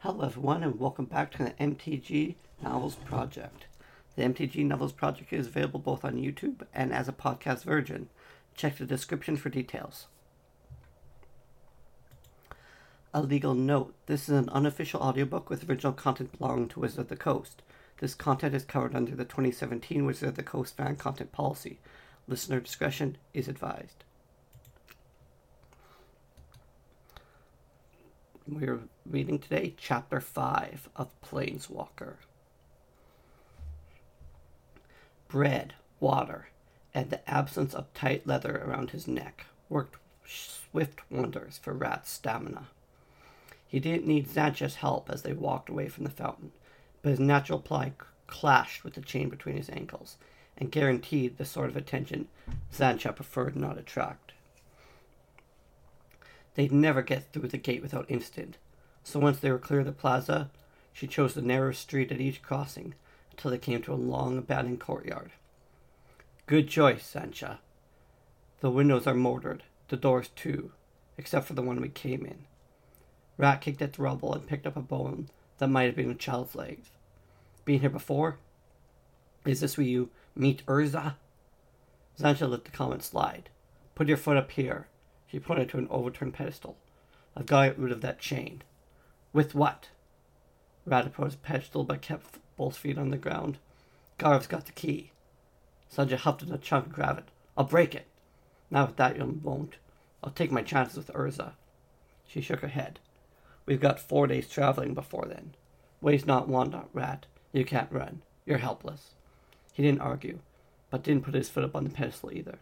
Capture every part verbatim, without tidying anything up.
Hello, everyone, and welcome back to the M T G Novels Project. The M T G Novels Project is available both on YouTube and as a podcast version. Check the description for details. A legal note. This is an unofficial audiobook with original content belonging to Wizard of the Coast. This content is covered under the twenty seventeen Wizard of the Coast fan content policy. Listener discretion is advised. We're reading today Chapter five of Planeswalker. Bread, water, and the absence of tight leather around his neck worked swift wonders for Rat's stamina. He didn't need Xantcha's help as they walked away from the fountain, but his natural ply clashed with the chain between his ankles and guaranteed the sort of attention Xantcha preferred not attract. They'd never get through the gate without incident, so once they were clear of the plaza, she chose the narrow street at each crossing until they came to a long, abandoned courtyard. Good choice, Xantcha. The windows are mortared, the doors too, except for the one we came in. Rat kicked at the rubble and picked up a bone that might have been a child's legs. Been here before? Is this where you meet Urza? Xantcha let the comment slide. Put your foot up here. She pointed to an overturned pedestal. I've got to get rid of that chain. With what? Rat approached the pedestal but kept both feet on the ground. Garv's got the key. Xantcha huffed in a chunk and grabbed it. I'll break it. Not with that you won't. I'll take my chances with Urza. She shook her head. We've got four days traveling before then. Waste not, want not, Rat. You can't run. You're helpless. He didn't argue, but didn't put his foot up on the pedestal either.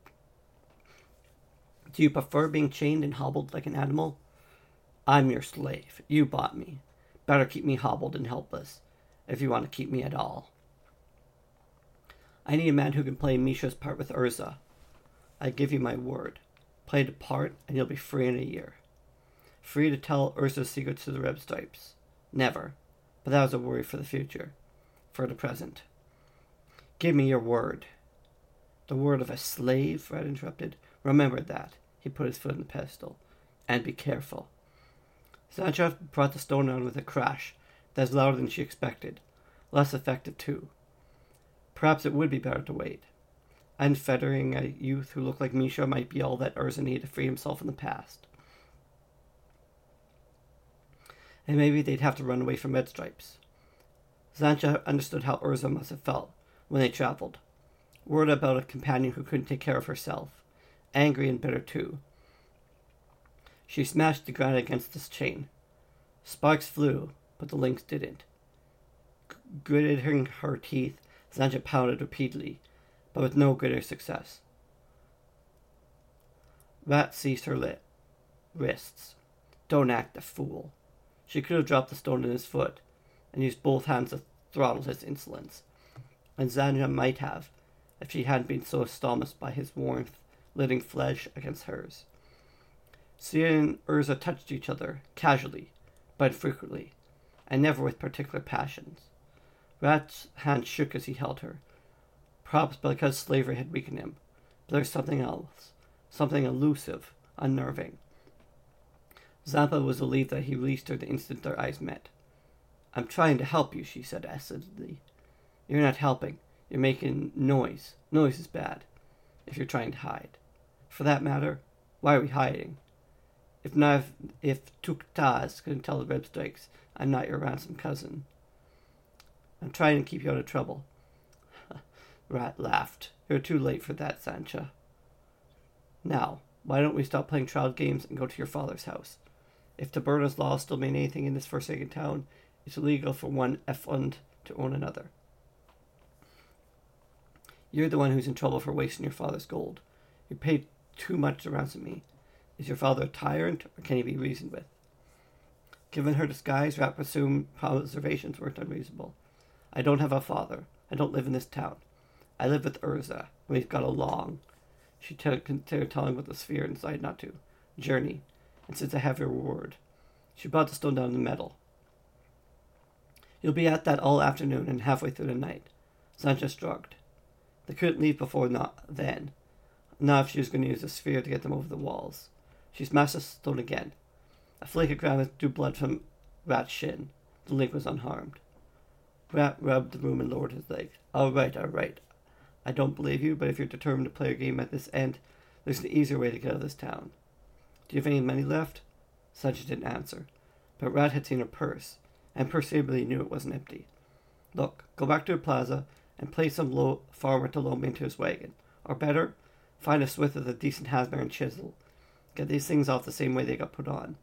Do you prefer being chained and hobbled like an animal? I'm your slave. You bought me. Better keep me hobbled and helpless, if you want to keep me at all. I need a man who can play Misha's part with Urza. I give you my word. Play the part, and you'll be free in a year. Free to tell Urza's secrets to the Red Stripes. Never. But that was a worry for the future. For the present. Give me your word. The word of a slave? Red interrupted. Remember that. He put his foot on the pedestal. And be careful. Xantcha brought the stone down with a crash that was louder than she expected. Less effective, too. Perhaps it would be better to wait. Unfettering a youth who looked like Misha might be all that Urza needed to free himself in the past. And maybe they'd have to run away from Red Stripes. Xantcha understood how Urza must have felt when they traveled. Word about a companion who couldn't take care of herself. Angry and bitter, too. She smashed the ground against this chain. Sparks flew, but the links didn't. G- gritting her teeth, Xantcha pounded repeatedly, but with no greater success. Rat seized her lit wrists. Don't act a fool. She could have dropped the stone in his foot and used both hands to throttle his insolence, and Xantcha might have, if she hadn't been so astonished by his warmth letting flesh against hers. Cere and Urza touched each other, casually, but frequently, and never with particular passions. Rat's hand shook as he held her, perhaps because slavery had weakened him, but there was something else, something elusive, unnerving. Xantcha was relieved that he released her the instant their eyes met. I'm trying to help you, she said acidly. You're not helping. You're making noise. Noise is bad, if you're trying to hide. For that matter, why are we hiding? If not, if Tuk-Taz couldn't tell the Red Stripes, I'm not your ransom cousin. I'm trying to keep you out of trouble. Rat laughed. You're too late for that, Xantcha. Now, why don't we stop playing child games and go to your father's house? If Taberna's laws still mean anything in this forsaken town, it's illegal for one Efflund to own another. You're the one who's in trouble for wasting your father's gold. You paid too much to ransom me. Is your father a tyrant, or can he be reasoned with? Given her disguise, Rat presumed observations weren't unreasonable. I don't have a father. I don't live in this town. I live with Urza. We've got a long, she t- considered telling with the sphere and decided not to, journey, and since I have your word. She brought the stone down in the metal. You'll be at that all afternoon and halfway through the night. Xantcha shrugged. They couldn't leave before not then. Not if she was going to use the sphere to get them over the walls. She smashed the stone again. A flake of ground drew blood from Rat's shin. The link was unharmed. Rat rubbed the room and lowered his leg. All right, all right. I don't believe you, but if you're determined to play a game at this end, there's an easier way to get out of this town. Do you have any money left? Sancho didn't answer, but Rat had seen her purse, and perceivably knew it wasn't empty. Look, go back to the plaza and pay some low farmer to load me into his wagon. Or better, find a smith with a decent hammer and chisel. Get these things off the same way they got put on.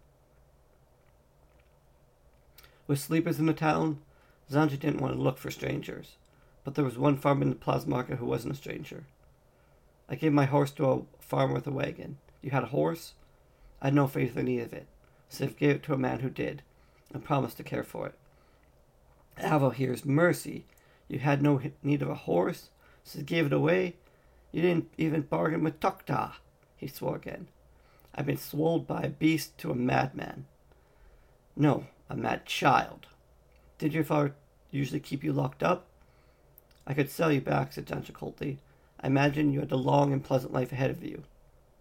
With sleepers in the town, Sancho didn't want to look for strangers, but there was one farmer in the plaza market who wasn't a stranger. I gave my horse to a farmer with a wagon. You had a horse? I had no faith in any of it, so I gave it to a man who did, and promised to care for it. Avo, here's mercy. You had no need of a horse, so you gave it away. You didn't even bargain with Tokta. He swore again. I've been sold by a beast to a madman. No, a mad child. Did your father usually keep you locked up? I could sell you back, said Sancho coldly. I imagine you had a long and pleasant life ahead of you.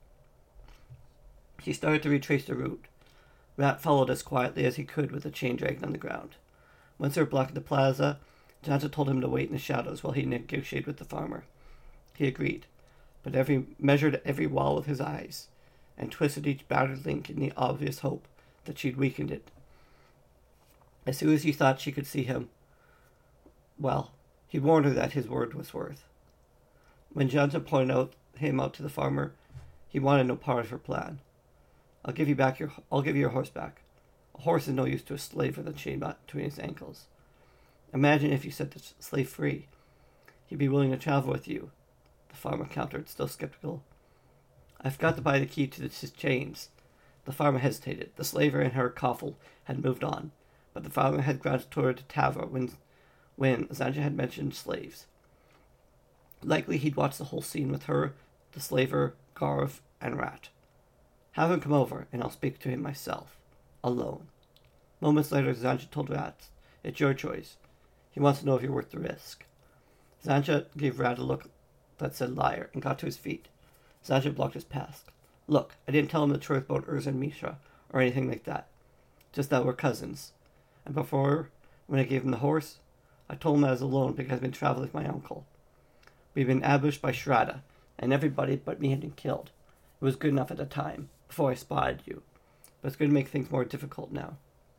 He started to retrace the route. Rat followed as quietly as he could with the chain dragged on the ground. Once they were blocking the plaza, Sancho told him to wait in the shadows while he negotiated with the farmer. He agreed, but every measured every wall with his eyes, and twisted each battered link in the obvious hope that she'd weakened it. As soon as he thought she could see him, well, he warned her that his word was worth. When Johnson pointed out him out to the farmer, he wanted no part of her plan. I'll give you back your I'll give you your horse back. A horse is no use to a slave with a chain between his ankles. Imagine if you set the slave free. He'd be willing to travel with you, the farmer countered, still skeptical. I've got to buy the key to his chains. The farmer hesitated. The slaver and her coffle had moved on, but the farmer had granted toward to Tava when when Sancho had mentioned slaves. Likely he'd watched the whole scene with her, the slaver, Garv, and Rat. Have him come over, and I'll speak to him myself. Alone. Moments later, Sancho told Rat, it's your choice. He wants to know if you're worth the risk. Sancho gave Rat a look that said liar, and got to his feet. Sancho blocked his path. Look, I didn't tell him the truth about Urza and Misha, or anything like that. Just that we're cousins. And before, when I gave him the horse, I told him I was alone because I've been traveling with my uncle. We've been ambushed by Shraddha, and everybody but me had been killed. It was good enough at the time, before I spotted you, but it's going to make things more difficult now.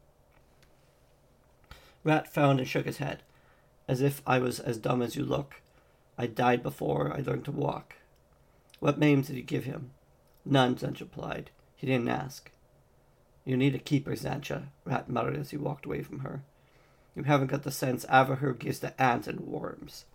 Rat frowned and shook his head, as if I was as dumb as you look. I died before I learned to walk. What names did you give him? None, Sancho replied. He didn't ask. You need a keeper, Sancho, Rat muttered as he walked away from her. You haven't got the sense Avahur gives to ants and worms.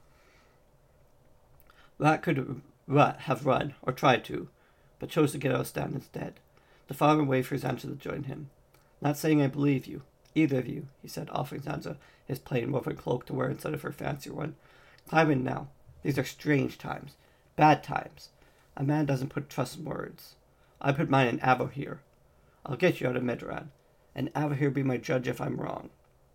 Rat could Rat have run, or tried to, but chose to get out of stand instead. The farmer waved for Sancho to join him. Not saying I believe you, either of you, he said, offering Sancho his plain woven cloak to wear instead of her fancier one. Climb in now. These are strange times. Bad times. A man doesn't put trust in words. I put mine in Avahur. I'll get you out of Medran, and Avahur be my judge if I'm wrong.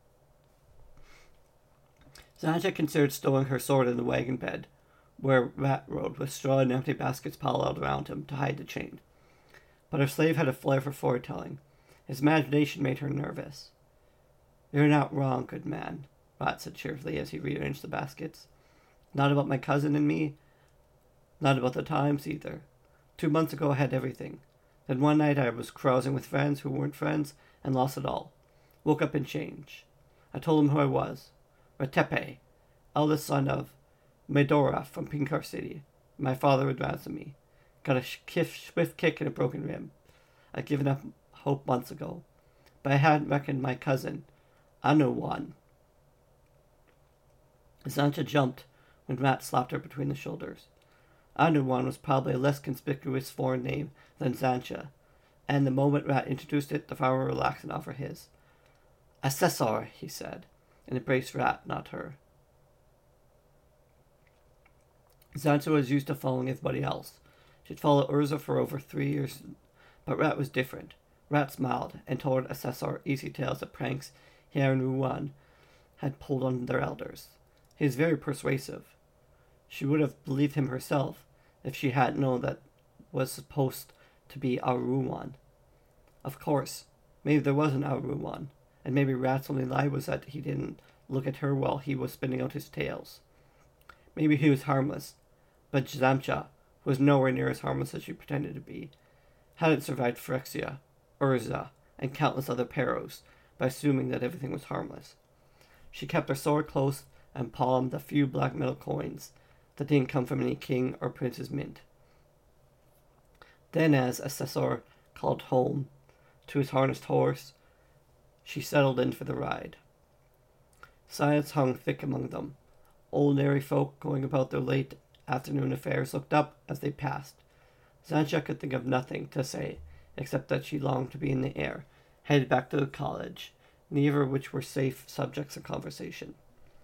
Sancho considered stowing her sword in the wagon bed, where Rat rode, with straw and empty baskets piled out around him to hide the chain. But her slave had a flair for foretelling. His imagination made her nervous. You're not wrong, good man, Rat said cheerfully as he rearranged the baskets. Not about my cousin and me. Not about the times, either. Two months ago I had everything. Then one night I was carousing with friends who weren't friends and lost it all. Woke up in change. I told them who I was. Ratepe, eldest son of Medora from Pinkar City. My father would ransom me. Got a swift kick and a broken rib. I'd given up hope months ago. But I hadn't reckoned my cousin, Anuwan. Sancho jumped when Rat slapped her between the shoulders. Anuwan was probably a less conspicuous foreign name than Sancho, and the moment Rat introduced it, the farmer relaxed and offered his. Assessor, he said, and embraced Rat, not her. Sancho was used to following everybody else. She'd followed Urza for over three years, but Rat was different. Rat smiled and told Assessor easy tales of pranks he and Ruan had pulled on their elders. He was very persuasive. She would have believed him herself if she hadn't known that was supposed to be Aruwan. Of course, maybe there was an Aruwan, and maybe Rat's only lie was that he didn't look at her while he was spinning out his tales. Maybe he was harmless, but Zamcha, who was nowhere near as harmless as she pretended to be, hadn't survived Phyrexia, Urza, and countless other perils by assuming that everything was harmless. She kept her sword close and palmed a few black metal coins that didn't come from any king or prince's mint. Then, as Assessor called home to his harnessed horse, she settled in for the ride. Silence hung thick among them. Ordinary folk going about their late afternoon affairs looked up as they passed. Zancha could think of nothing to say except that she longed to be in the air, headed back to the college, neither of which were safe subjects of conversation.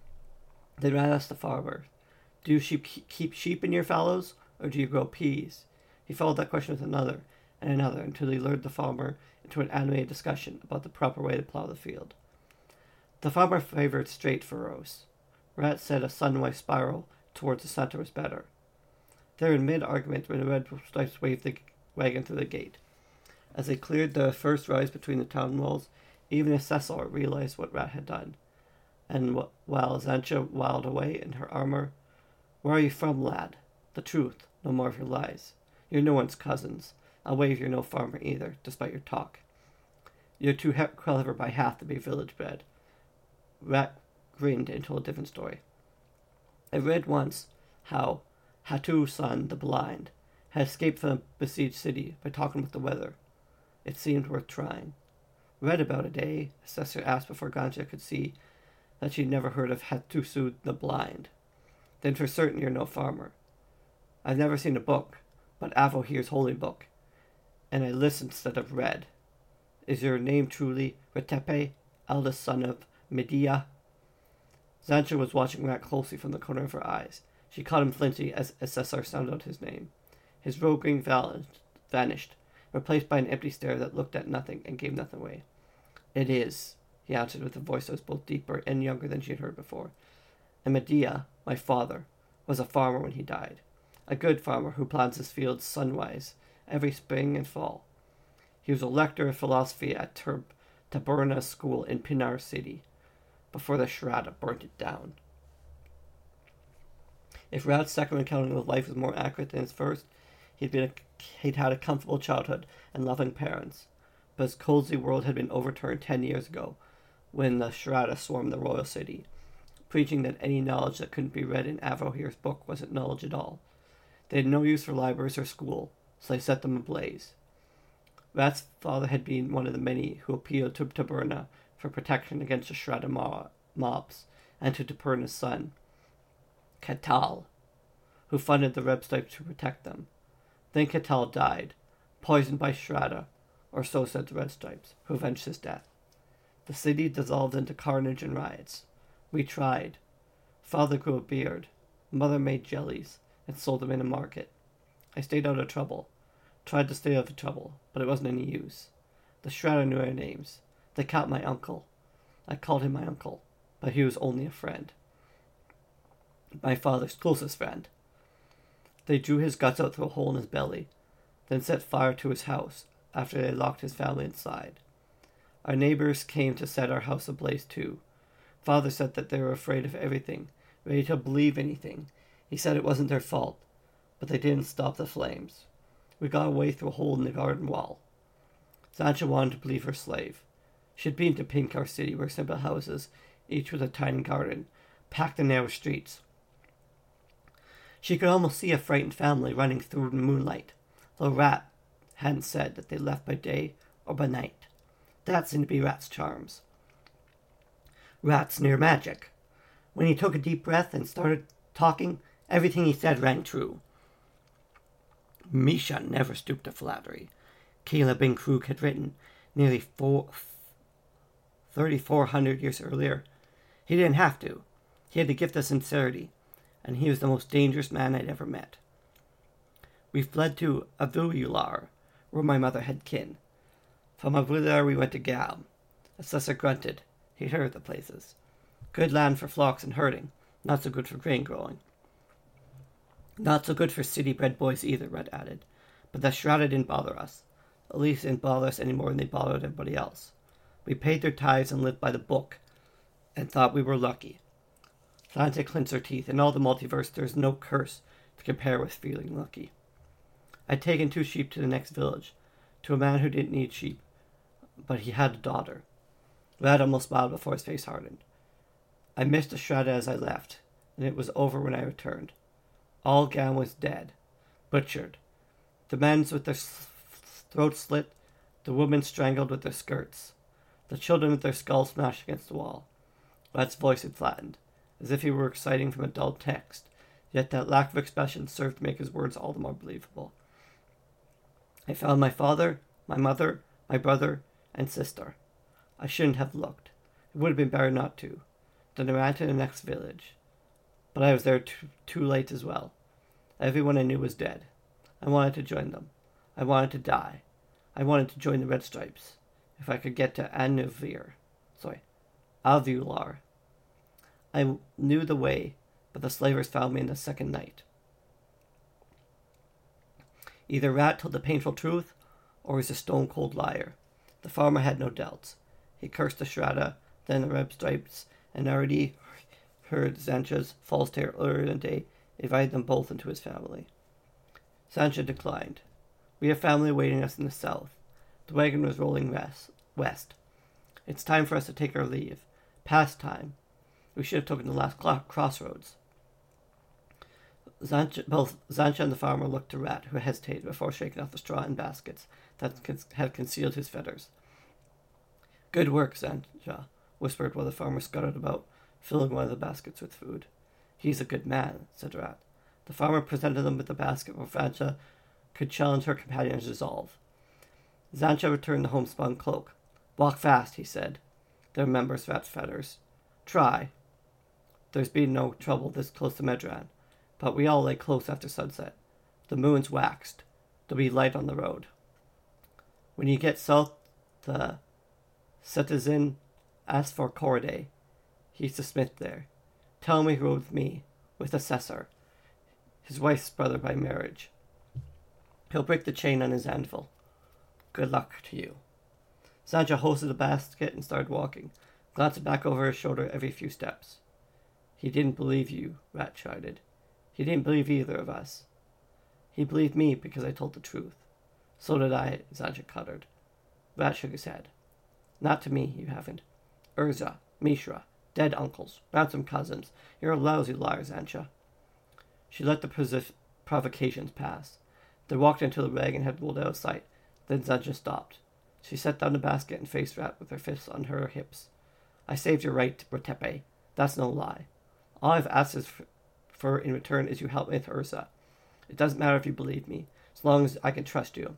Then Rat asked the farmer, "Do you sheep keep sheep in your fallows, or do you grow peas?" He followed that question with another and another until he lured the farmer into an animated discussion about the proper way to plow the field. The farmer favored straight furrows. Rat said a sunwise spiral towards the center was better. They were in mid-argument when the red stripes waved the wagon through the gate. As they cleared the first rise between the town walls, even Assessor realized what Rat had done. And wh- while Zancha wailed away in her armor, "Where are you from, lad? The truth, no more of your lies. You're no one's cousins. I'll wave you're no farmer either, despite your talk. You're too he- clever by half to be village bred." Rat grinned and told a different story. I read once how Hatu's son, the blind, had escaped from the besieged city by talking with the weather. It seemed worth trying. Read about it, eh? Assessor asked before Ganja could see that she'd never heard of Hatusu the blind. Then for certain you're no farmer. I've never seen a book, but Avo here's holy book, and I listened instead of read. Is your name truly Retepe, eldest son of Medea? Zancha was watching Rat closely from the corner of her eyes. She caught him flinching as Assessor sounded out his name. His roguing vanished, replaced by an empty stare that looked at nothing and gave nothing away. "It is," he answered with a voice that was both deeper and younger than she had heard before. "And Medea, my father, was a farmer when he died. A good farmer who plants his fields sunwise every spring and fall. He was a lecturer of philosophy at Tur- Taberna's school in Pinar City, before the Shrada burnt it down." If Rat's second accounting of life was more accurate than his first, he'd been a, he'd had a comfortable childhood and loving parents, but his cozy world had been overturned ten years ago, when the Shrada swarmed the royal city, preaching that any knowledge that couldn't be read in Avohir's book wasn't knowledge at all. They had no use for libraries or school, so they set them ablaze. Rat's father had been one of the many who appealed to Taberna for protection against the Shrada mobs, and to Taberna's son, Katal, who funded the Red Stripes to protect them. Then Katal died, poisoned by Shrada, or so said the Red Stripes, who avenged his death. The city dissolved into carnage and riots. We tried. Father grew a beard. Mother made jellies and sold them in a market. I stayed out of trouble. Tried to stay out of trouble, but it wasn't any use. The Shrada knew our names. They caught my uncle. I called him my uncle, but he was only a friend. My father's closest friend. They drew his guts out through a hole in his belly, then set fire to his house after they locked his family inside. Our neighbors came to set our house ablaze too. Father said that they were afraid of everything, ready to believe anything. He said it wasn't their fault, but they didn't stop the flames. We got away through a hole in the garden wall. Zancha wanted to believe her slave. She had been to Pinkar City, where simple houses, each with a tiny garden, packed the narrow streets. She could almost see a frightened family running through the moonlight, though Rat hadn't said that they left by day or by night. That seemed to be Rat's charms. Rat's near magic. When he took a deep breath and started talking, everything he said rang true. Misha never stooped to flattery. Caleb bin Krug had written nearly four, thirty-four hundred years earlier. He didn't have to. He had the gift of sincerity, and he was the most dangerous man I'd ever met. We fled to Avular, where my mother had kin. From Avular we went to Gal. Assessor grunted. He'd heard of the places. Good land for flocks and herding, not so good for grain growing. Not so good for city-bred boys either, Red added. But the Shrada didn't bother us. At least didn't bother us any more than they bothered everybody else. We paid their tithes and lived by the book, and thought we were lucky. Sancha clenched her teeth. In all the multiverse, there is no curse to compare with feeling lucky. I'd taken two sheep to the next village, to a man who didn't need sheep, but he had a daughter. Rat almost smiled before his face hardened. I missed a Shredda as I left, and it was over when I returned. All Gan was dead, butchered. The men's with their throats slit, the women strangled with their skirts, the children with their skulls smashed against the wall. Rat's voice had flattened, as if he were reciting from a dull text, yet that lack of expression served to make his words all the more believable. I found my father, my mother, my brother, and sister. I shouldn't have looked. It would have been better not to. Then I ran to the next village. But I was there too, too late as well. Everyone I knew was dead. I wanted to join them. I wanted to die. I wanted to join the Red Stripes. If I could get to Anuvir. Sorry. Avular. I knew the way, but the slavers found me in the second night. Either Rat told the painful truth, or he's a stone-cold liar. The farmer had no doubts. He cursed the Shredda, then the Red Stripes, and already heard Sancha's false tale earlier in the day, invited them both into his family. Sancha declined. We have family awaiting us in the south. The wagon was rolling west. west. It's time for us to take our leave. Past time. We should have taken the last cl- crossroads. Sancha, both Sancha and the farmer looked to Rat, who hesitated before shaking off the straw and baskets that con- had concealed his feathers. Good work, Sancha, whispered while the farmer scuttled about, filling one of the baskets with food. He's a good man, said Rat. The farmer presented them with the basket where Sancha could challenge her companion's resolve. Sancha returned the homespun cloak. Walk fast, he said. There remembers Rat's feathers. Try. There's been no trouble this close to Medran, but we all lay close after sunset. The moon's waxed. There'll be light on the road. When you get south to Setazin, ask for Corday. He's the smith there. Tell him he rode with me, with Assessor, his wife's brother by marriage. He'll break the chain on his anvil. Good luck to you. Sancha hosted the basket and started walking, glancing back over his shoulder every few steps. He didn't believe you, Rat chided. He didn't believe either of us. He believed me because I told the truth. So did I, Sancha cuttered. Rat shook his head. Not to me, you haven't. Urza, Mishra, dead uncles, ransom cousins. You're a lousy liar, Sancha. She let the posi- provocations pass. They walked until the wagon had rolled out of sight. Then Sancha stopped. She set down the basket and faced Rat with her fists on her hips. I saved your right, Rotepe. That's no lie. All I've asked is for, for in return is you help me with Urza. It doesn't matter if you believe me, as long as I can trust you.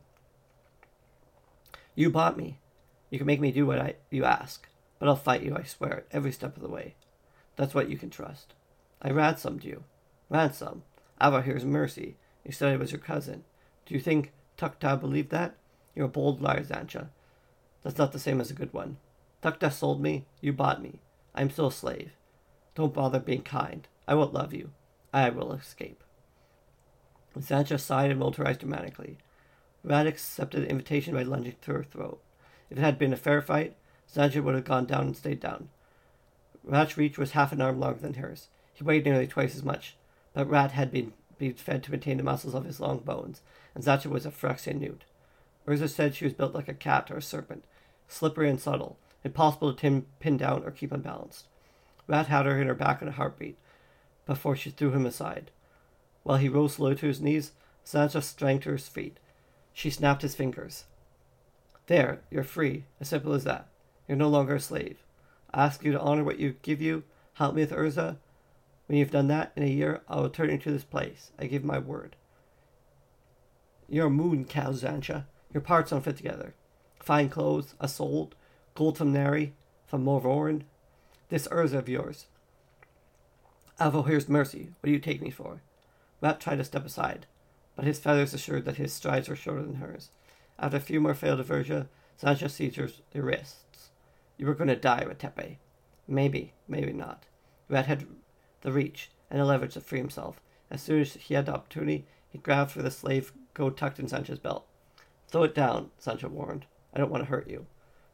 You bought me. You can make me do what I you ask, but I'll fight you, I swear it, every step of the way. That's what you can trust. I ransomed you. Ransom? Ava here's mercy. You said I was your cousin. Do you think Tukta believed that? You're a bold liar, Sancha. That's not the same as a good one. Tukta sold me. You bought me. I am still a slave. Don't bother being kind. I won't love you. I will escape. Sancha sighed and rolled her eyes dramatically. Rat accepted the invitation by lunging through her throat. If it had been a fair fight, Sancha would have gone down and stayed down. Rat's reach was half an arm longer than hers. He weighed nearly twice as much, but Rat had been, been fed to maintain the muscles of his long bones, and Sancha was a Phyrexian newt. Urza said she was built like a cat or a serpent, slippery and subtle, impossible to tim- pin down or keep unbalanced. Rat had her in her back in a heartbeat, before she threw him aside. While he rose slowly to his knees, Sancha sprang to his feet. She snapped his fingers. There, you're free, as simple as that. You're no longer a slave. I ask you to honor what you give you, help me with Urza. When you've done that, in a year, I will return you to this place. I give my word. You're a moon cow, Sancha. Your parts don't fit together. Fine clothes, a soul, gold from Nari, from Morvorin. This Urza of yours. Avo here's mercy. What do you take me for? Rat tried to step aside, but his feathers assured that his strides were shorter than hers. After a few more failed diversion, Sancha seized her wrists. You were going to die, Rotepe. Maybe, maybe not. Rat had the reach and the leverage to free himself. As soon as he had the opportunity, he grabbed for the slave goat tucked in Sancha's belt. Throw it down, Sancha warned. I don't want to hurt you.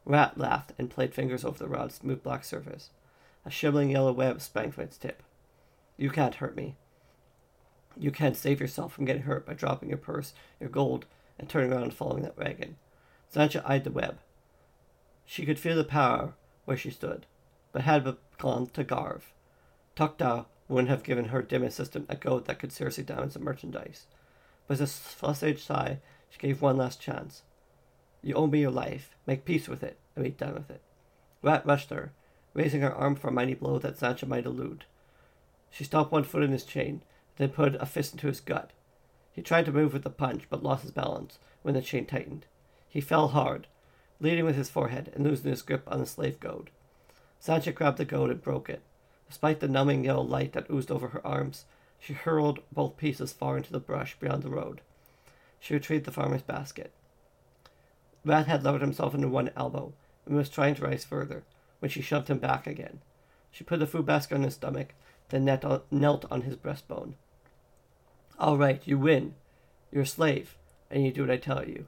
Rat laughed and played fingers over the rod's smooth black surface. A shimmering yellow web sprang from its tip. You can't hurt me. You can't save yourself from getting hurt by dropping your purse, your gold, and turning around and following that wagon. Sancha eyed the web. She could feel the power where she stood, but had gone to Garv. Tukta wouldn't have given her dim assistant a goad that could seriously damage the merchandise. With a fussage sigh, she gave one last chance. You owe me your life. Make peace with it, and be done with it. Rat rushed her, raising her arm for a mighty blow that Sancha might elude. She stopped one foot in his chain, then put a fist into his gut. He tried to move with the punch, but lost his balance when the chain tightened. He fell hard, leading with his forehead and losing his grip on the slave goad. Sancha grabbed the goad and broke it. Despite the numbing yellow light that oozed over her arms, she hurled both pieces far into the brush beyond the road. She retrieved the farmer's basket. Rat had lowered himself into one elbow and was trying to rise further when she shoved him back again. She put the food basket on his stomach, then knelt on his breastbone. All right, you win. You're a slave, and you do what I tell you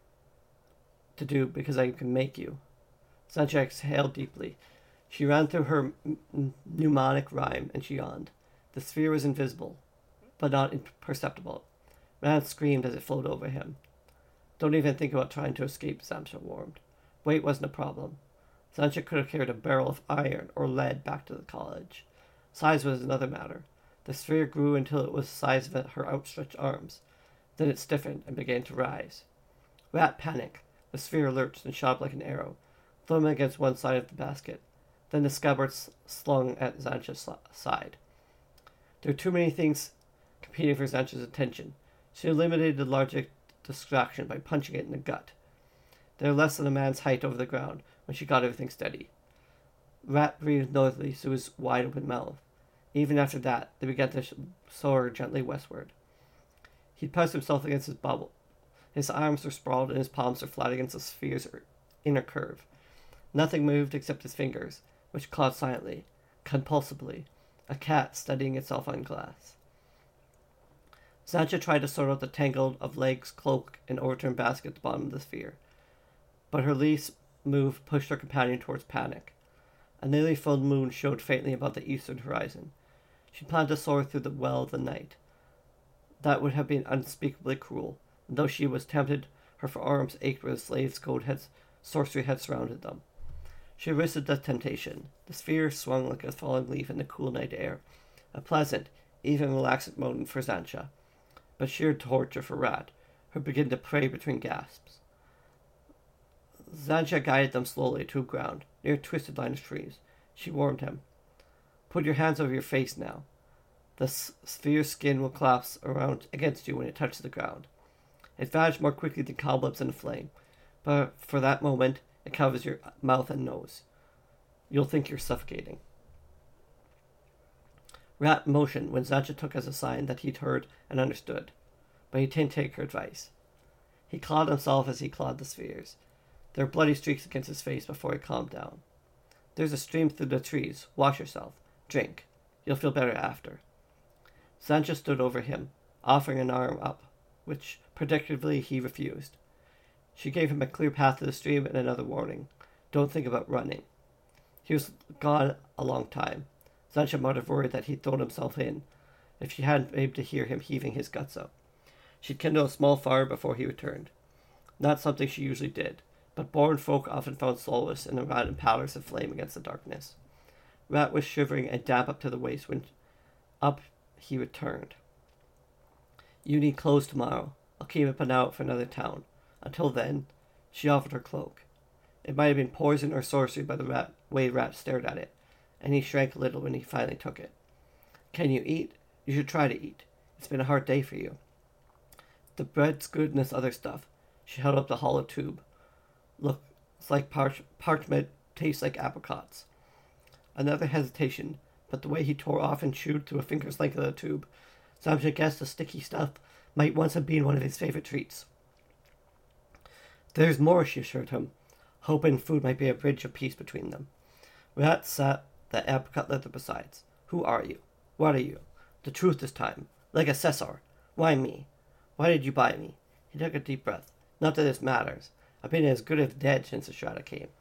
to do because I can make you. Sancha exhaled deeply. She ran through her m- mnemonic rhyme, and she yawned. The sphere was invisible, but not imperceptible. Rat screamed as it flowed over him. Don't even think about trying to escape, Sancha warned. Weight wasn't a problem. Sancha could have carried a barrel of iron or lead back to the college. Size was another matter. The sphere grew until it was the size of her outstretched arms. Then it stiffened and began to rise. Rat panicked. The sphere lurched and shot up like an arrow, thumbing against one side of the basket. Then the scabbard slung at Sancha's side. There were too many things competing for Sancha's attention. She eliminated the largest distraction by punching it in the gut. They were less than a man's height over the ground when she got everything steady. Rat breathed noisily through his wide-open mouth. Even after that, they began to soar gently westward. He pressed himself against his bubble. His arms were sprawled and his palms were flat against the sphere's inner curve. Nothing moved except his fingers, which clawed silently, compulsively, a cat studying itself on glass. Sancha tried to sort out the tangle of legs, cloak, and overturned basket at the bottom of the sphere, but her least move pushed her companion towards panic. A nearly full moon showed faintly above the eastern horizon. She planned to soar through the well of the night. That would have been unspeakably cruel, and though she was tempted, her forearms ached where the slave's gold heads, sorcery had surrounded them. She resisted the temptation. The sphere swung like a falling leaf in the cool night air, a pleasant, even relaxing moment for Sancha, but sheer torture for Rat, who began to pray between gasps. Sancha guided them slowly to the ground, near a twisted line of trees. She warned him. Put your hands over your face now. The s- sphere's skin will collapse around against you when it touches the ground. It vanished more quickly than cobwebs in a flame, but for that moment it covers your mouth and nose. You'll think you're suffocating. Rat motioned when Sancha took as a sign that he'd heard and understood, but he didn't take her advice. He clawed himself as he clawed the spheres. There were bloody streaks against his face before he calmed down. There's a stream through the trees. Wash yourself. Drink. You'll feel better after. Sancha stood over him, offering an arm up, which predictably he refused. She gave him a clear path to the stream and another warning. Don't think about running. He was gone a long time. Sancha might have worried that he'd thrown himself in, if she hadn't been able to hear him heaving his guts out. She'd kindled a small fire before he returned. Not something she usually did, but born folk often found solace in the random powders of flame against the darkness. Rat was shivering and damp up to the waist when up he returned. You need clothes tomorrow. I'll keep up and out for another town. Until then, she offered her cloak. It might have been poison or sorcery by the rat, way Rat stared at it, and he shrank a little when he finally took it. Can you eat? You should try to eat. It's been a hard day for you. The bread's good and this other stuff. She held up the hollow tube. Look, it's like parch- parchment, tastes like apricots. Another hesitation, but the way he tore off and chewed through a finger's length of the tube, Sancha guessed the sticky stuff might once have been one of his favorite treats. There's more, she assured him, hoping food might be a bridge of peace between them. Rat sat the apricot leather besides. Who are you? What are you? The truth this time. Like a Cesar. Why me? Why did you buy me? He took a deep breath. Not that this matters. I've been as good as dead since the Strata came.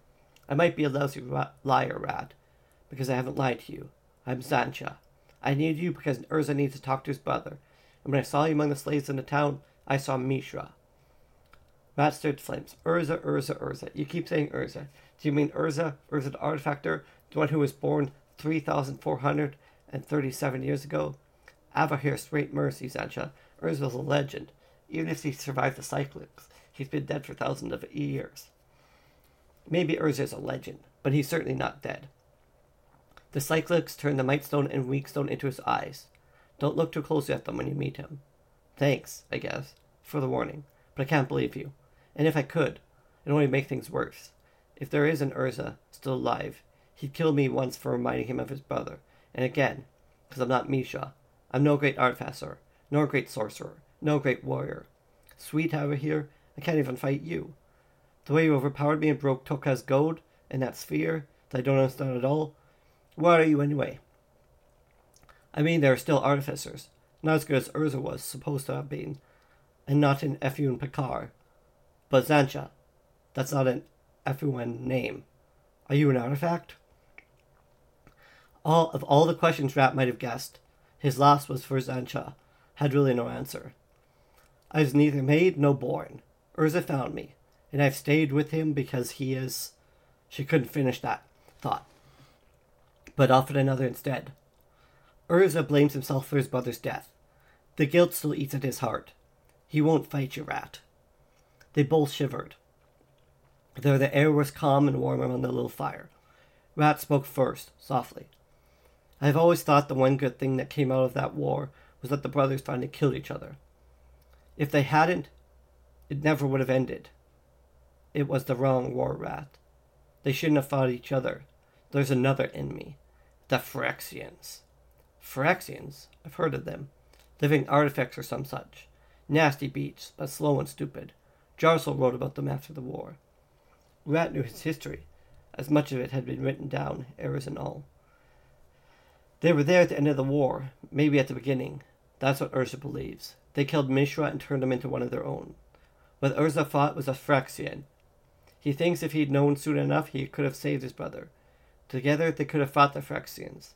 I might be a lousy ra- liar, Rat, because I haven't lied to you. I'm Zancha. I needed you because Urza needs to talk to his brother, and when I saw you among the slaves in the town, I saw Mishra. Rat stirred flames. Urza, Urza, Urza. You keep saying Urza. Do you mean Urza? Urza the Artifactor? The one who was born three thousand four hundred thirty-seven years ago? Avahir, straight mercy, Zancha. Urza's a legend. Even if he survived the Cyclics, he's been dead for thousands of years. Maybe Urza is a legend, but he's certainly not dead. The Cyclics turned the Mightstone and Weakstone into his eyes. Don't look too closely at them when you meet him. Thanks, I guess, for the warning, but I can't believe you. And if I could, it'd only make things worse. If there is an Urza still alive, he'd kill me once for reminding him of his brother, and again, because I'm not Misha. I'm no great artificer, nor great sorcerer, no great warrior. Sweet over here, I can't even fight you. The way you overpowered me and broke Toka's gold in that sphere that I don't understand at all. What are you anyway? I mean, there are still artificers, not as good as Urza was supposed to have been, and not in Efun Picard. But Zancha, that's not an Efun name. Are you an artifact? All of all the questions Rat might have guessed, his last was for Zancha, had really no answer. I was neither made nor born. Urza found me, and I've stayed with him because he is... She couldn't finish that thought, but offered another instead. Urza blames himself for his brother's death. The guilt still eats at his heart. He won't fight you, Rat. They both shivered, though the air was calm and warm around the little fire. Rat spoke first, softly. I have always thought the one good thing that came out of that war was that the brothers finally killed each other. If they hadn't, it never would have ended. It was the wrong war, Rat. They shouldn't have fought each other. There's another enemy. The Phyrexians. Phyrexians? I've heard of them. Living artifacts or some such. Nasty beasts, but slow and stupid. Jarsel wrote about them after the war. Rat knew his history, as much of it had been written down, errors and all. They were there at the end of the war, maybe at the beginning. That's what Urza believes. They killed Mishra and turned him into one of their own. What Urza fought was a Phyrexian. He thinks if he'd known soon enough, he could have saved his brother. Together, they could have fought the Phyrexians.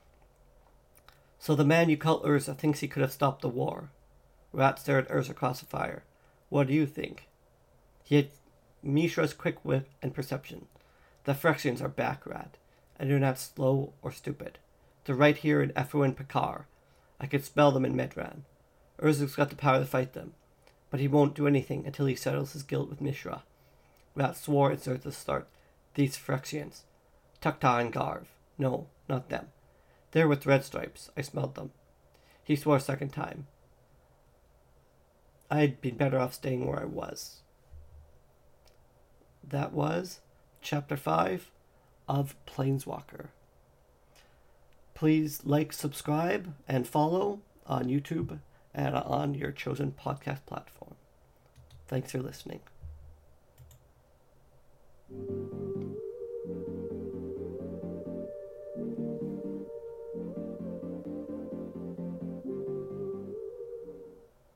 So the man you call Urza thinks he could have stopped the war. Rat stared at Urza across the fire. What do you think? He had Mishra's quick wit and perception. The Phyrexians are back, Rat, and they're not slow or stupid. They're right here in Efun Picard. I could spell them in Medran. Urza's got the power to fight them, but he won't do anything until he settles his guilt with Mishra. Rat swore at the start. These Phyrexians. Tukta and Garv. No, not them. They're with red stripes. I smelled them. He swore a second time. I'd been better off staying where I was. That was Chapter five of Planeswalker. Please like, subscribe, and follow on YouTube and on your chosen podcast platform. Thanks for listening.